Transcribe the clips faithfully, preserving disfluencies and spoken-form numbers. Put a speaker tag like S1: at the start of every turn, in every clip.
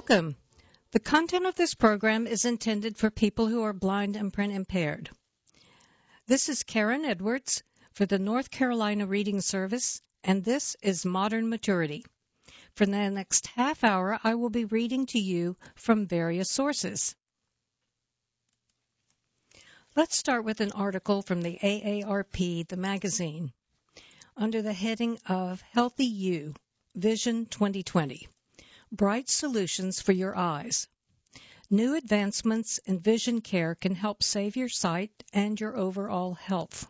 S1: Welcome. The content of this program is intended for people who are blind and print impaired. This is Karen Edwards for the North Carolina Reading Service, and this is Modern Maturity. For the next half hour, I will be reading to you from various sources. Let's start with an article from the A A R P, the magazine, under the heading of Healthy You, Vision twenty twenty. Bright Solutions for Your Eyes. New advancements in vision care can help save your sight and your overall health.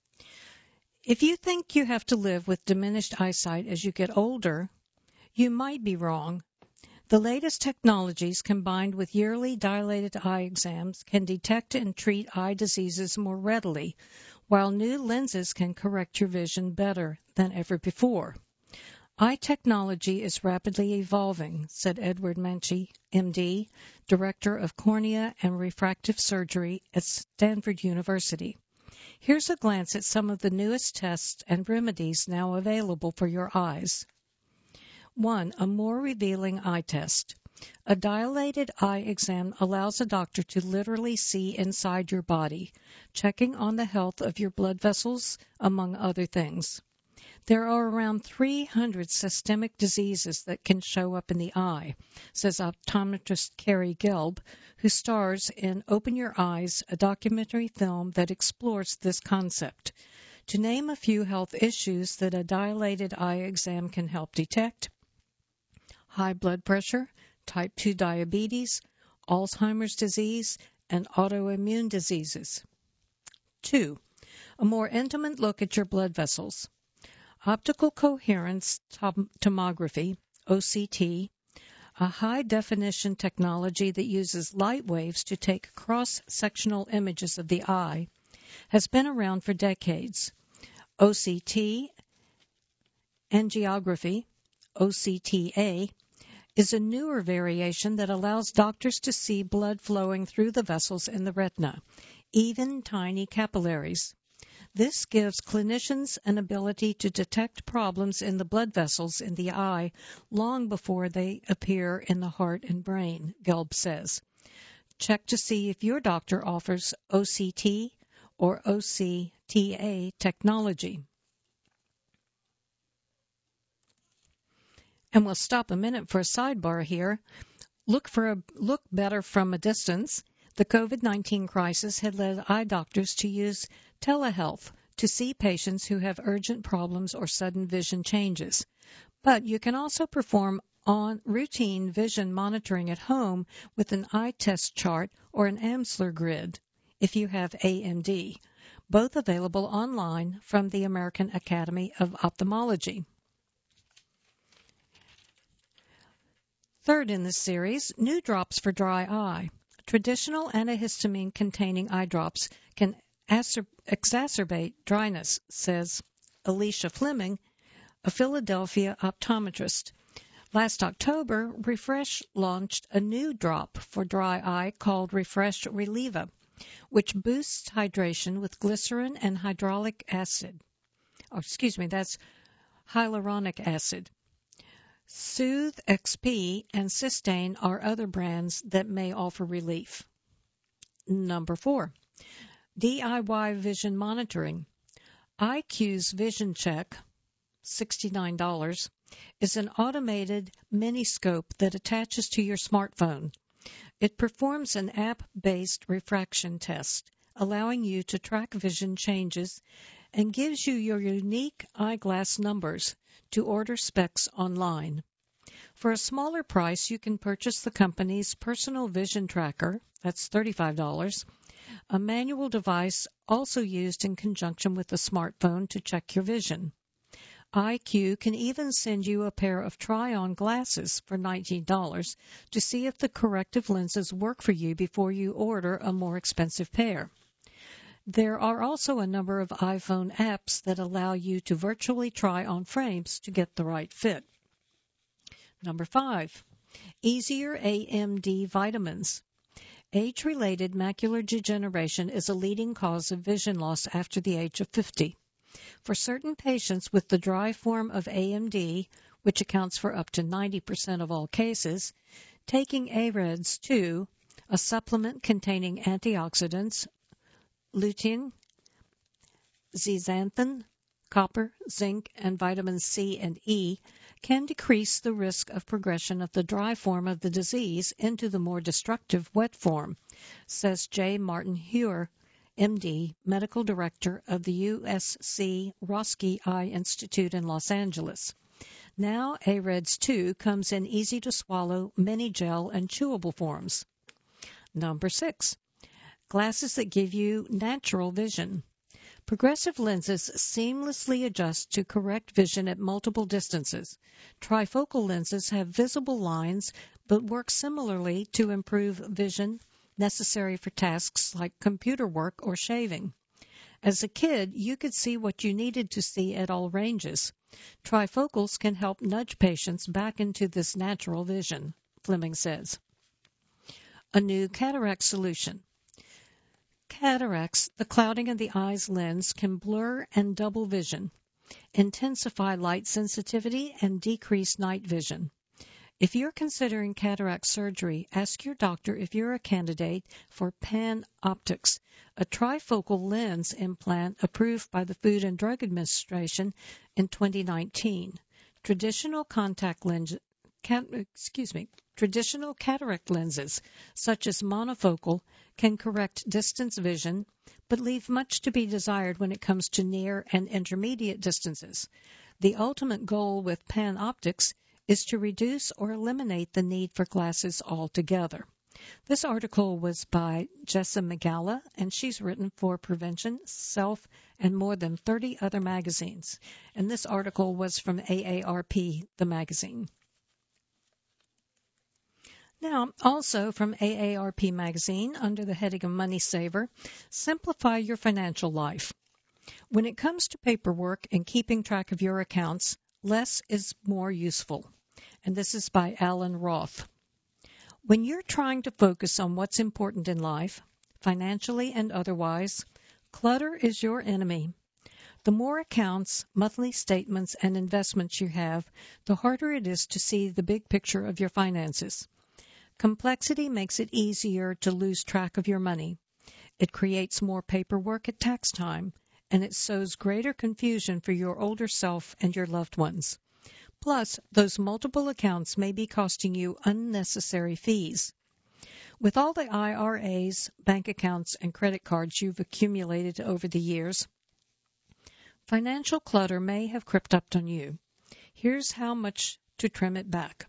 S1: If you think you have to live with diminished eyesight as you get older, you might be wrong. The latest technologies combined with yearly dilated eye exams can detect and treat eye diseases more readily, while new lenses can correct your vision better than ever before. Eye technology is rapidly evolving, said Edward Manchi, M D, Director of Cornea and Refractive Surgery at Stanford University. Here's a glance at some of the newest tests and remedies now available for your eyes. One, a more revealing eye test. A dilated eye exam allows a doctor to literally see inside your body, checking on the health of your blood vessels, among other things. There are around three hundred systemic diseases that can show up in the eye, says optometrist Carrie Gelb, who stars in Open Your Eyes, a documentary film that explores this concept. To name a few health issues that a dilated eye exam can help detect: high blood pressure, type two diabetes, Alzheimer's disease, and autoimmune diseases. Two, a more intimate look at your blood vessels. Optical coherence tom- tomography, O C T, a high-definition technology that uses light waves to take cross-sectional images of the eye, has been around for decades. O C T angiography, O C T A, is a newer variation that allows doctors to see blood flowing through the vessels in the retina, even tiny capillaries. This gives clinicians an ability to detect problems in the blood vessels in the eye long before they appear in the heart and brain, Gelb says. Check to see if your doctor offers O C T or O C T A technology. And we'll stop a minute for a sidebar here. Look for a look better from a distance. The COVID nineteen crisis had led eye doctors to use telehealth to see patients who have urgent problems or sudden vision changes. But you can also perform on routine vision monitoring at home with an eye test chart or an Amsler grid if you have A M D, both available online from the American Academy of Ophthalmology. Third in this series, new drops for dry eye. Traditional antihistamine-containing eye drops can acer- exacerbate dryness, says Alicia Fleming, a Philadelphia optometrist. Last October, Refresh launched a new drop for dry eye called Refresh Relieva, which boosts hydration with glycerin and hydraulic acid. Oh, excuse me, that's hyaluronic acid. Soothe X P and Systane are other brands that may offer relief. Number four, D I Y vision monitoring. I Q's Vision Check, sixty-nine dollars, is an automated mini-scope that attaches to your smartphone. It performs an app-based refraction test, allowing you to track vision changes and gives you your unique eyeglass numbers to order specs online. For a smaller price, you can purchase the company's personal vision tracker, that's thirty-five dollars, a manual device also used in conjunction with a smartphone to check your vision. I Q can even send you a pair of try-on glasses for nineteen dollars to see if the corrective lenses work for you before you order a more expensive pair. There are also a number of iPhone apps that allow you to virtually try on frames to get the right fit. Number five, easier A M D vitamins. Age-related macular degeneration is a leading cause of vision loss after the age of fifty. For certain patients with the dry form of A M D, which accounts for up to ninety percent of all cases, Taking A R E D S two, a supplement containing antioxidants, lutein, zeaxanthin, copper, zinc, and vitamins C and E, can decrease the risk of progression of the dry form of the disease into the more destructive wet form, says J. Martin Huer, M D, Medical Director of the U S C Roski Eye Institute in Los Angeles. Now A R E D S two comes in easy-to-swallow mini gel and chewable forms. Number six, glasses that give you natural vision. Progressive lenses seamlessly adjust to correct vision at multiple distances. Trifocal lenses have visible lines but work similarly to improve vision necessary for tasks like computer work or shaving. As a kid, you could see what you needed to see at all ranges. Trifocals can help nudge patients back into this natural vision, Fleming says. A new cataract solution. Cataracts, the clouding of the eye's lens, can blur and double vision, intensify light sensitivity, and decrease night vision. If you're considering cataract surgery, ask your doctor if you're a candidate for PanOptix, a trifocal lens implant approved by the Food and Drug Administration in twenty nineteen. Traditional contact lens, cat, excuse me, traditional cataract lenses, such as monofocal, can correct distance vision, but leave much to be desired when it comes to near and intermediate distances. The ultimate goal with PanOptix is to reduce or eliminate the need for glasses altogether. This article was by Jessa Megala, and she's written for Prevention, Self, and more than thirty other magazines. And this article was from A A R P, the magazine. Now, also from A A R P magazine, under the heading of Money Saver, simplify your financial life. When it comes to paperwork and keeping track of your accounts, less is more useful. And this is by Alan Roth. When you're trying to focus on what's important in life, financially and otherwise, clutter is your enemy. The more accounts, monthly statements, and investments you have, the harder it is to see the big picture of your finances. Complexity makes it easier to lose track of your money. It creates more paperwork at tax time, and it sows greater confusion for your older self and your loved ones. Plus, those multiple accounts may be costing you unnecessary fees. With all the I R As, bank accounts, and credit cards you've accumulated over the years, financial clutter may have crept up on you. Here's how much to trim it back.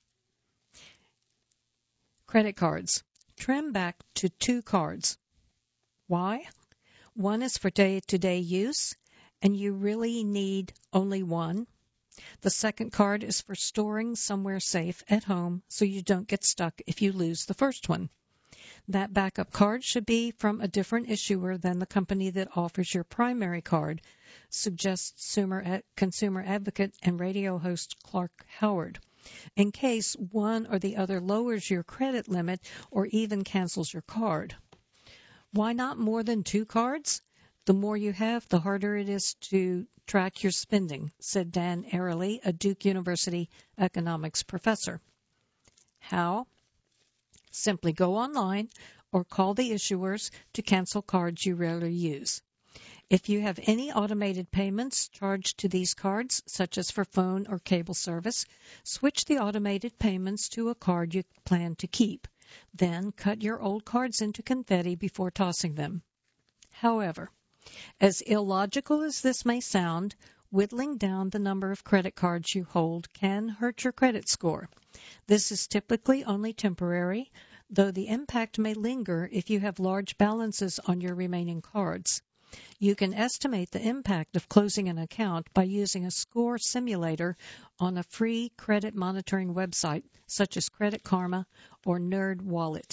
S1: Credit cards. Trim back to two cards. Why? One is for day-to-day use, and you really need only one. The second card is for storing somewhere safe at home so you don't get stuck if you lose the first one. That backup card should be from a different issuer than the company that offers your primary card, suggests consumer advocate and radio host Clark Howard, in case one or the other lowers your credit limit or even cancels your card. Why not more than two cards? The more you have, the harder it is to track your spending, said Dan Ariely, a Duke University economics professor. How? Simply go online or call the issuers to cancel cards you rarely use. If you have any automated payments charged to these cards, such as for phone or cable service, switch the automated payments to a card you plan to keep. Then cut your old cards into confetti before tossing them. However, as illogical as this may sound, whittling down the number of credit cards you hold can hurt your credit score. This is typically only temporary, though the impact may linger if you have large balances on your remaining cards. You can estimate the impact of closing an account by using a score simulator on a free credit monitoring website such as Credit Karma or NerdWallet.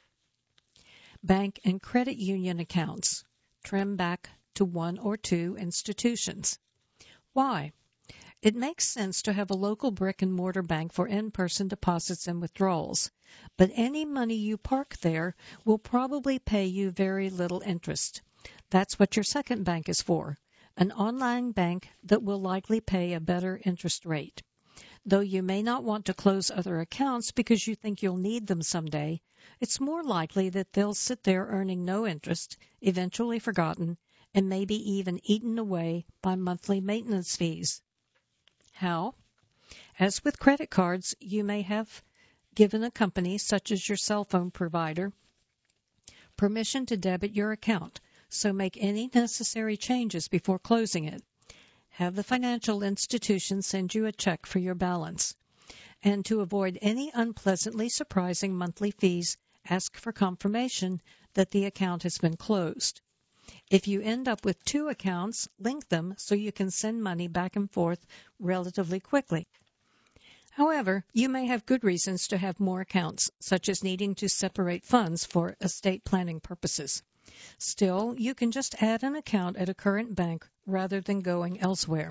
S1: Bank and credit union accounts. Trim back to one or two institutions. Why? It makes sense to have a local brick-and-mortar bank for in-person deposits and withdrawals, but any money you park there will probably pay you very little interest. That's what your second bank is for, an online bank that will likely pay a better interest rate. Though you may not want to close other accounts because you think you'll need them someday, it's more likely that they'll sit there earning no interest, eventually forgotten, and maybe even eaten away by monthly maintenance fees. How? As with credit cards, you may have given a company, such as your cell phone provider, permission to debit your account, so make any necessary changes before closing it. Have the financial institution send you a check for your balance. And to avoid any unpleasantly surprising monthly fees, ask for confirmation that the account has been closed. If you end up with two accounts, link them so you can send money back and forth relatively quickly. However, you may have good reasons to have more accounts, such as needing to separate funds for estate planning purposes. Still, you can just add an account at a current bank rather than going elsewhere.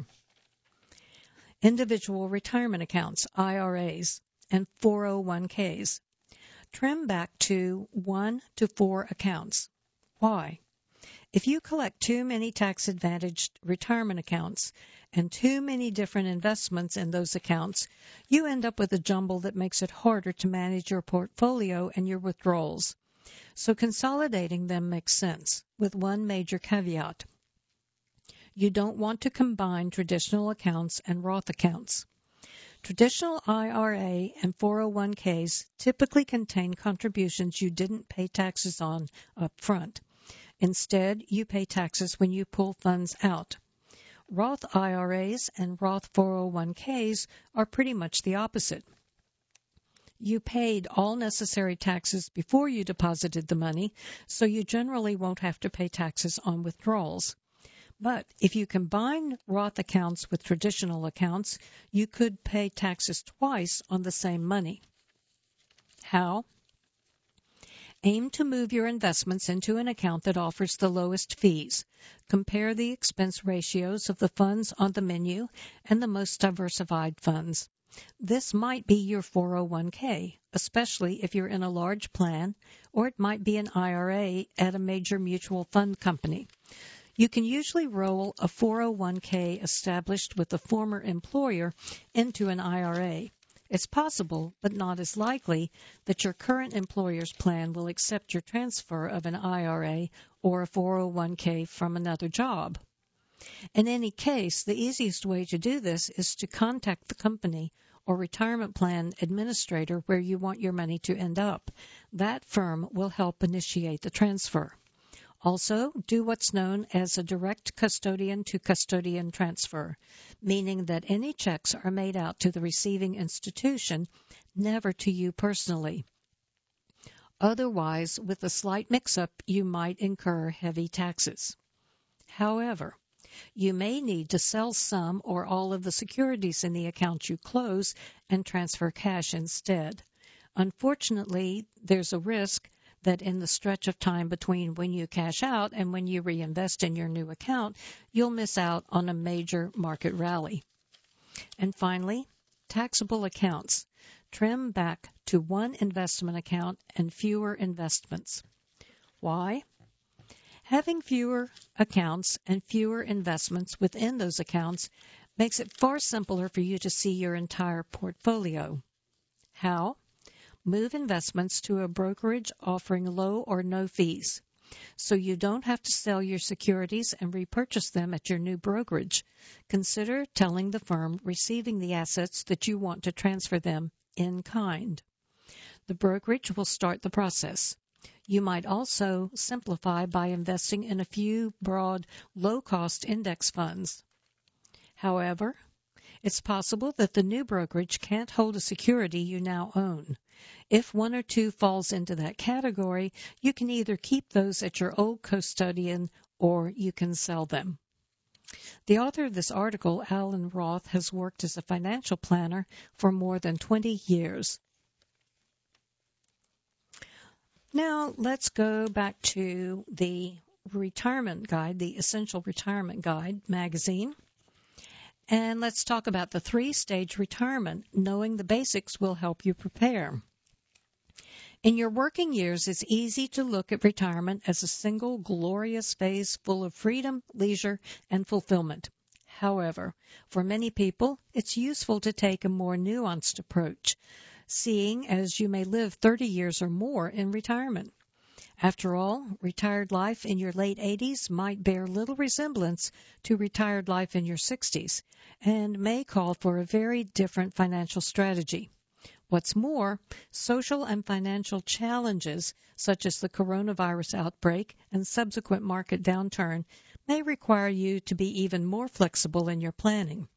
S1: Individual retirement accounts, I R As, and four oh one k's. Trim back to one to four accounts. Why? If you collect too many tax-advantaged retirement accounts and too many different investments in those accounts, you end up with a jumble that makes it harder to manage your portfolio and your withdrawals. So consolidating them makes sense, with one major caveat. You don't want to combine traditional accounts and Roth accounts. Traditional I R A and four oh one k's typically contain contributions you didn't pay taxes on up front. Instead, you pay taxes when you pull funds out. Roth I R As and Roth four oh one k's are pretty much the opposite. You paid all necessary taxes before you deposited the money, so you generally won't have to pay taxes on withdrawals. But if you combine Roth accounts with traditional accounts, you could pay taxes twice on the same money. How? Aim to move your investments into an account that offers the lowest fees. Compare the expense ratios of the funds on the menu and the most diversified funds. This might be your four oh one k, especially if you're in a large plan, or it might be an I R A at a major mutual fund company. You can usually roll a four oh one k established with a former employer into an I R A. It's possible, but not as likely, that your current employer's plan will accept your transfer of an I R A or a four oh one k from another job. In any case, the easiest way to do this is to contact the company or retirement plan administrator where you want your money to end up. That firm will help initiate the transfer. Also, do what's known as a direct custodian-to-custodian transfer, meaning that any checks are made out to the receiving institution, never to you personally. Otherwise, with a slight mix-up, you might incur heavy taxes. However, you may need to sell some or all of the securities in the account you close and transfer cash instead. Unfortunately, there's a risk that in the stretch of time between when you cash out and when you reinvest in your new account, you'll miss out on a major market rally. And finally, taxable accounts. Trim back to one investment account and fewer investments. Why? Having fewer accounts and fewer investments within those accounts makes it far simpler for you to see your entire portfolio. How? Move investments to a brokerage offering low or no fees, so you don't have to sell your securities and repurchase them at your new brokerage. Consider telling the firm receiving the assets that you want to transfer them in kind. The brokerage will start the process. You might also simplify by investing in a few broad, low-cost index funds. However, it's possible that the new brokerage can't hold a security you now own. If one or two falls into that category, you can either keep those at your old custodian or you can sell them. The author of this article, Alan Roth, has worked as a financial planner for more than twenty years. Now, let's go back to the Retirement Guide, the Essential Retirement Guide magazine. And let's talk about the three-stage retirement. Knowing the basics will help you prepare. In your working years, it's easy to look at retirement as a single glorious phase full of freedom, leisure, and fulfillment. However, for many people, it's useful to take a more nuanced approach, seeing as you may live thirty years or more in retirement. After all, retired life in your late eighties might bear little resemblance to retired life in your sixties and may call for a very different financial strategy. What's more, social and financial challenges such as the coronavirus outbreak and subsequent market downturn may require you to be even more flexible in your planning.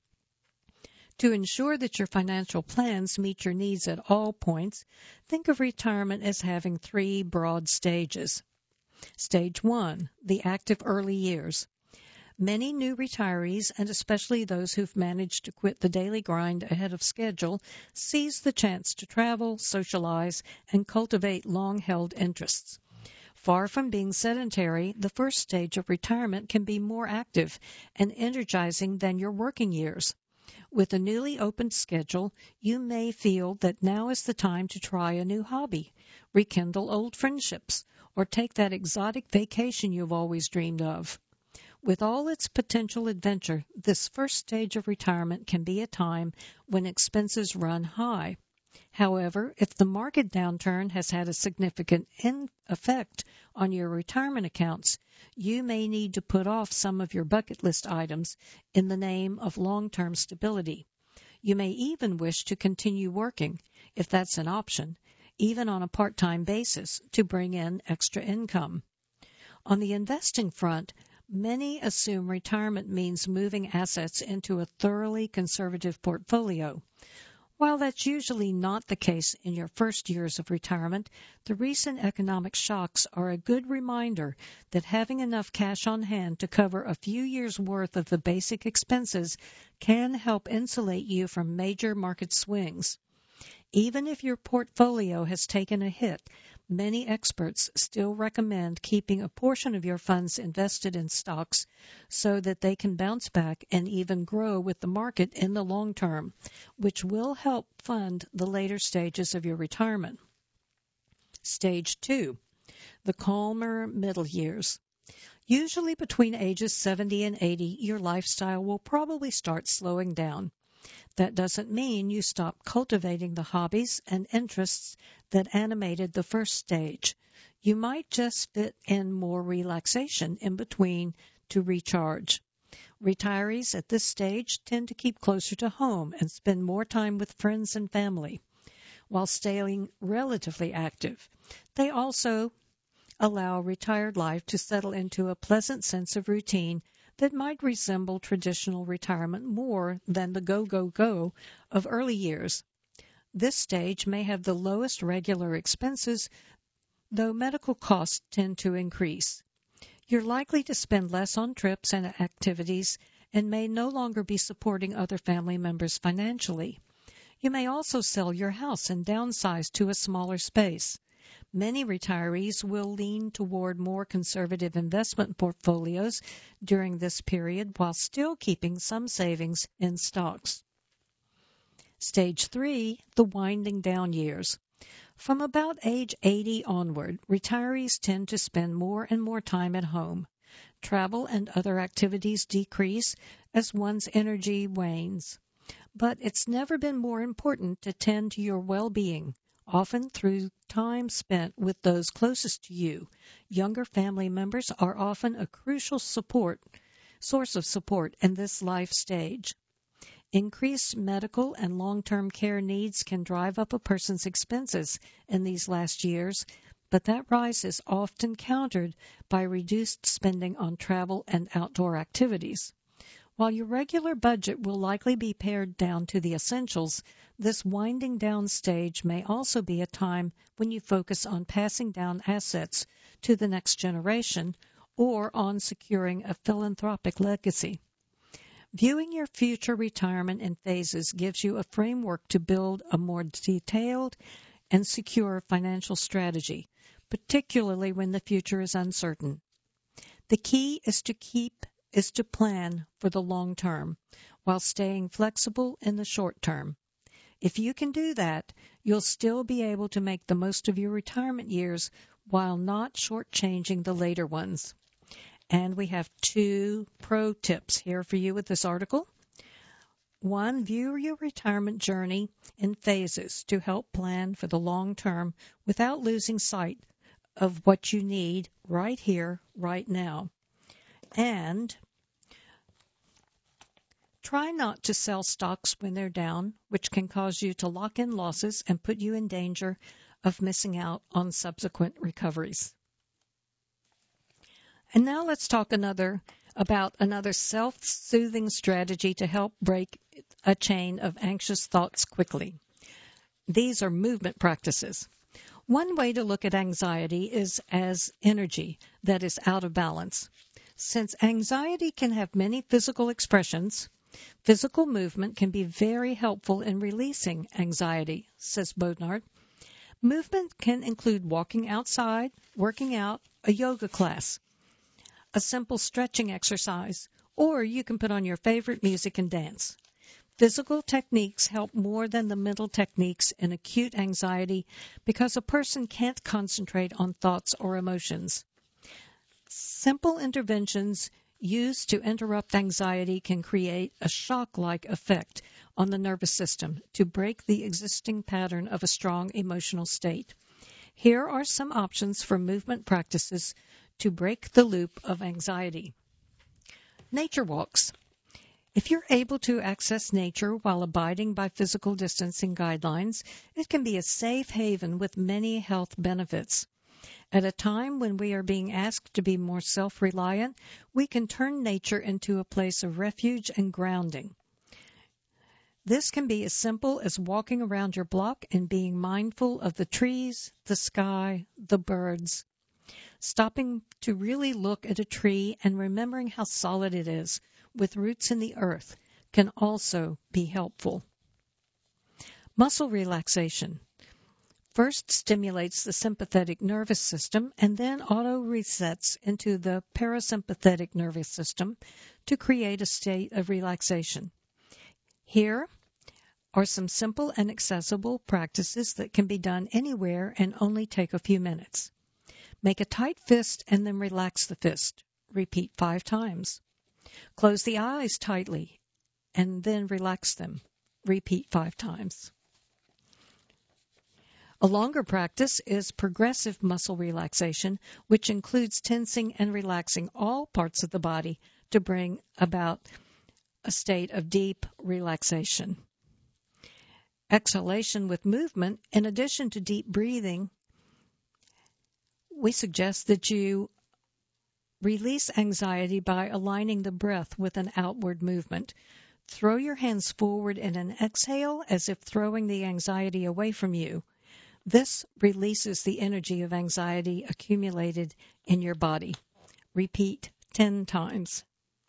S1: To ensure that your financial plans meet your needs at all points, think of retirement as having three broad stages. Stage one, the active early years. Many new retirees, and especially those who've managed to quit the daily grind ahead of schedule, seize the chance to travel, socialize, and cultivate long-held interests. Far from being sedentary, the first stage of retirement can be more active and energizing than your working years. With a newly opened schedule, you may feel that now is the time to try a new hobby, rekindle old friendships, or take that exotic vacation you've always dreamed of. With all its potential adventure, this first stage of retirement can be a time when expenses run high. However, if the market downturn has had a significant effect on your retirement accounts, you may need to put off some of your bucket list items in the name of long-term stability. You may even wish to continue working, if that's an option, even on a part-time basis, to bring in extra income. On the investing front, many assume retirement means moving assets into a thoroughly conservative portfolio. While that's usually not the case in your first years of retirement, the recent economic shocks are a good reminder that having enough cash on hand to cover a few years' worth of the basic expenses can help insulate you from major market swings. Even if your portfolio has taken a hit, many experts still recommend keeping a portion of your funds invested in stocks so that they can bounce back and even grow with the market in the long term, which will help fund the later stages of your retirement. Stage two, the calmer middle years. Usually between ages seventy and eighty, your lifestyle will probably start slowing down. That doesn't mean you stop cultivating the hobbies and interests that animated the first stage. You might just fit in more relaxation in between to recharge. Retirees at this stage tend to keep closer to home and spend more time with friends and family, while staying relatively active. They also allow retired life to settle into a pleasant sense of routine that might resemble traditional retirement more than the go-go-go of early years. This stage may have the lowest regular expenses, though medical costs tend to increase. You're likely to spend less on trips and activities and may no longer be supporting other family members financially. You may also sell your house and downsize to a smaller space. Many retirees will lean toward more conservative investment portfolios during this period while still keeping some savings in stocks. Stage three, the winding down years. From about age eighty onward, retirees tend to spend more and more time at home. Travel and other activities decrease as one's energy wanes. But it's never been more important to tend to your well-being, often through time spent with those closest to you. Younger family members are often a crucial support, source of support in this life stage. Increased medical and long-term care needs can drive up a person's expenses in these last years, but that rise is often countered by reduced spending on travel and outdoor activities. While your regular budget will likely be pared down to the essentials, this winding down stage may also be a time when you focus on passing down assets to the next generation or on securing a philanthropic legacy. Viewing your future retirement in phases gives you a framework to build a more detailed and secure financial strategy, particularly when the future is uncertain. The key is to keep is to plan for the long term while staying flexible in the short term. If you can do that, you'll still be able to make the most of your retirement years while not shortchanging the later ones. And we have two pro tips here for you with this article. One, view your retirement journey in phases to help plan for the long term without losing sight of what you need right here, right now. And try not to sell stocks when they're down, which can cause you to lock in losses and put you in danger of missing out on subsequent recoveries. And now let's talk another about another self-soothing strategy to help break a chain of anxious thoughts quickly. These are movement practices. One way to look at anxiety is as energy that is out of balance. Since anxiety can have many physical expressions, physical movement can be very helpful in releasing anxiety, says Bodnard. Movement can include walking outside, working out, a yoga class, a simple stretching exercise, or you can put on your favorite music and dance. Physical techniques help more than the mental techniques in acute anxiety because a person can't concentrate on thoughts or emotions. Simple interventions used to interrupt anxiety can create a shock-like effect on the nervous system to break the existing pattern of a strong emotional state. Here are some options for movement practices to break the loop of anxiety. Nature walks. If you're able to access nature while abiding by physical distancing guidelines, it can be a safe haven with many health benefits. At a time when we are being asked to be more self-reliant, we can turn nature into a place of refuge and grounding. This can be as simple as walking around your block and being mindful of the trees, the sky, the birds. Stopping to really look at a tree and remembering how solid it is, with roots in the earth, can also be helpful. Muscle relaxation first stimulates the sympathetic nervous system and then auto-resets into the parasympathetic nervous system to create a state of relaxation. Here are some simple and accessible practices that can be done anywhere and only take a few minutes. Make a tight fist and then relax the fist. Repeat five times. Close the eyes tightly and then relax them. Repeat five times. A longer practice is progressive muscle relaxation, which includes tensing and relaxing all parts of the body to bring about a state of deep relaxation. Exhalation with movement, in addition to deep breathing, we suggest that you release anxiety by aligning the breath with an outward movement. Throw your hands forward in an exhale as if throwing the anxiety away from you. This releases the energy of anxiety accumulated in your body. Repeat ten times.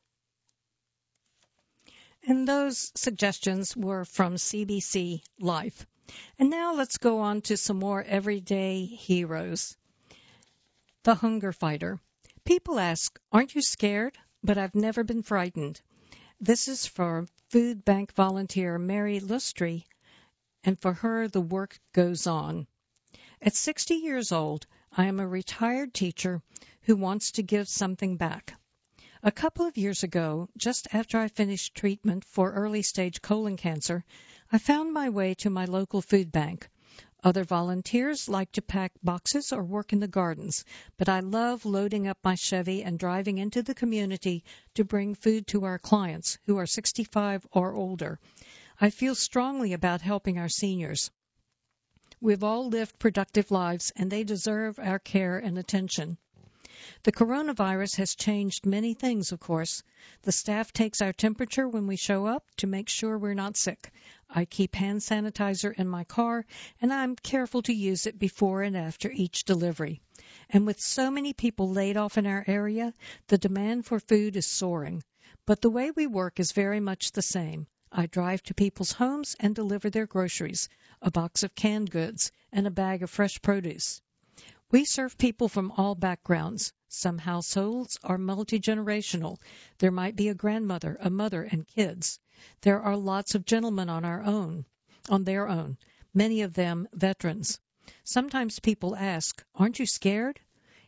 S1: And those suggestions were from C B C Life. And now let's go on to some more everyday heroes. The hunger fighter. People ask, aren't you scared? But I've never been frightened. This is for food bank volunteer Mary Lustry, and for her the work goes on. At sixty years old, I am a retired teacher who wants to give something back. A couple of years ago, just after I finished treatment for early-stage colon cancer, I found my way to my local food bank. Other volunteers like to pack boxes or work in the gardens, but I love loading up my Chevy and driving into the community to bring food to our clients who are sixty-five or older. I feel strongly about helping our seniors. We've all lived productive lives, and they deserve our care and attention. The coronavirus has changed many things, of course. The staff takes our temperature when we show up to make sure we're not sick. I keep hand sanitizer in my car, and I'm careful to use it before and after each delivery. And with so many people laid off in our area, the demand for food is soaring. But the way we work is very much the same. I drive to people's homes and deliver their groceries, a box of canned goods, and a bag of fresh produce. We serve people from all backgrounds. Some households are multi-generational. There might be a grandmother, a mother, and kids. There are lots of gentlemen on our own, on their own, many of them veterans. Sometimes people ask, aren't you scared?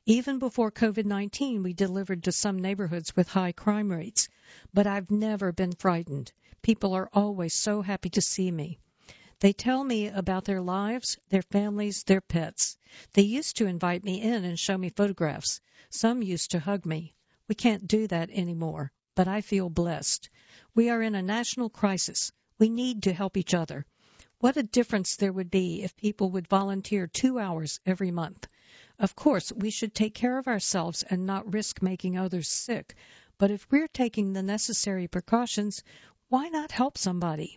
S1: Even before COVID nineteen, we delivered to some neighborhoods with high crime rates. But I've never been frightened. People are always so happy to see me. They tell me about their lives, their families, their pets. They used to invite me in and show me photographs. Some used to hug me. We can't do that anymore, but I feel blessed. We are in a national crisis. We need to help each other. What a difference there would be if people would volunteer two hours every month. Of course, we should take care of ourselves and not risk making others sick. But if we're taking the necessary precautions, why not help somebody?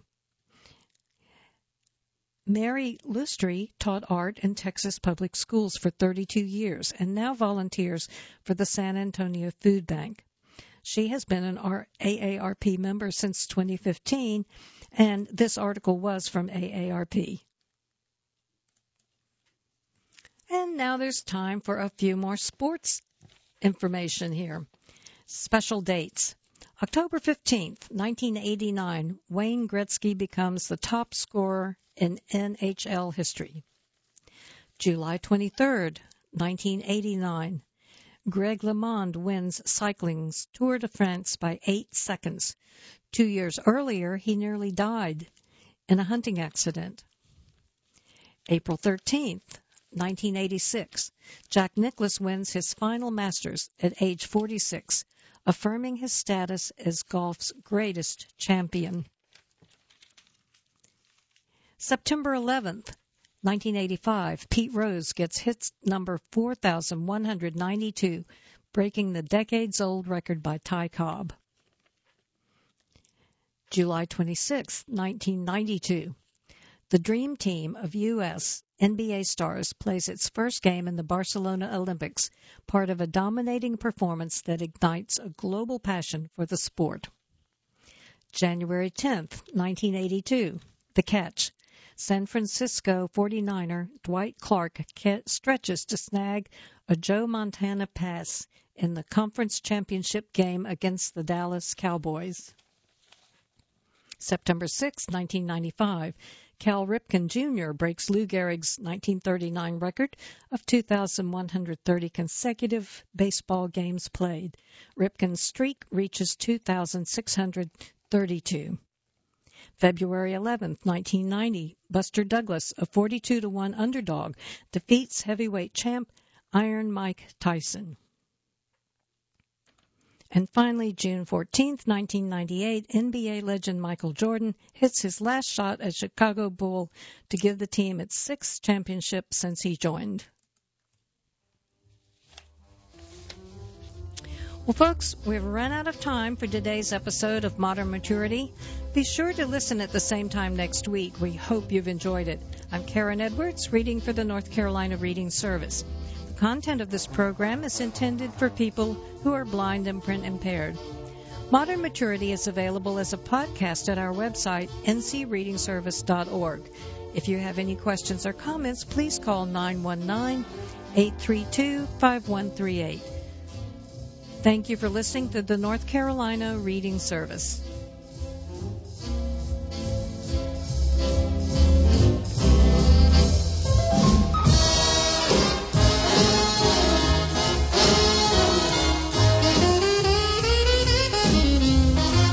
S1: Mary Lustry taught art in Texas public schools for thirty-two years and now volunteers for the San Antonio Food Bank. She has been an A A R P member since twenty fifteen, and this article was from A A R P. And now there's time for a few more sports information here. Special dates. October fifteenth, nineteen eighty-nine, Wayne Gretzky becomes the top scorer in N H L history. July twenty-third, nineteen eighty-nine, Greg LeMond wins cycling's Tour de France by eight seconds. Two years earlier, he nearly died in a hunting accident. April thirteenth, nineteen eighty-six, Jack Nicklaus wins his final Masters at age forty-six, affirming his status as golf's greatest champion. September eleventh, nineteen eighty-five, Pete Rose gets hit number four thousand one hundred ninety-two, breaking the decades-old record by Ty Cobb. July twenty-sixth, nineteen ninety-two, the Dream Team of U S N B A stars plays its first game in the Barcelona Olympics, part of a dominating performance that ignites a global passion for the sport. January tenth, nineteen eighty-two, the catch. San Francisco forty-niner Dwight Clark stretches to snag a Joe Montana pass in the conference championship game against the Dallas Cowboys. September sixth, nineteen ninety-five, Cal Ripken Junior breaks Lou Gehrig's nineteen thirty-nine record of two thousand one hundred thirty consecutive baseball games played. Ripken's streak reaches two thousand six hundred thirty-two. February eleventh, nineteen ninety, Buster Douglas, a forty-two to one underdog, defeats heavyweight champ Iron Mike Tyson. And finally, June fourteenth, nineteen ninety-eight, N B A legend Michael Jordan hits his last shot as Chicago Bull to give the team its sixth championship since he joined. Well, folks, we've run out of time for today's episode of Modern Maturity. Be sure to listen at the same time next week. We hope you've enjoyed it. I'm Karen Edwards, reading for the North Carolina Reading Service. The content of this program is intended for people who are blind and print impaired. Modern Maturity is available as a podcast at our website, n c reading service dot org. If you have any questions or comments, please call nine one nine, eight three two, five one three eight. Thank you for listening to the North Carolina Reading Service.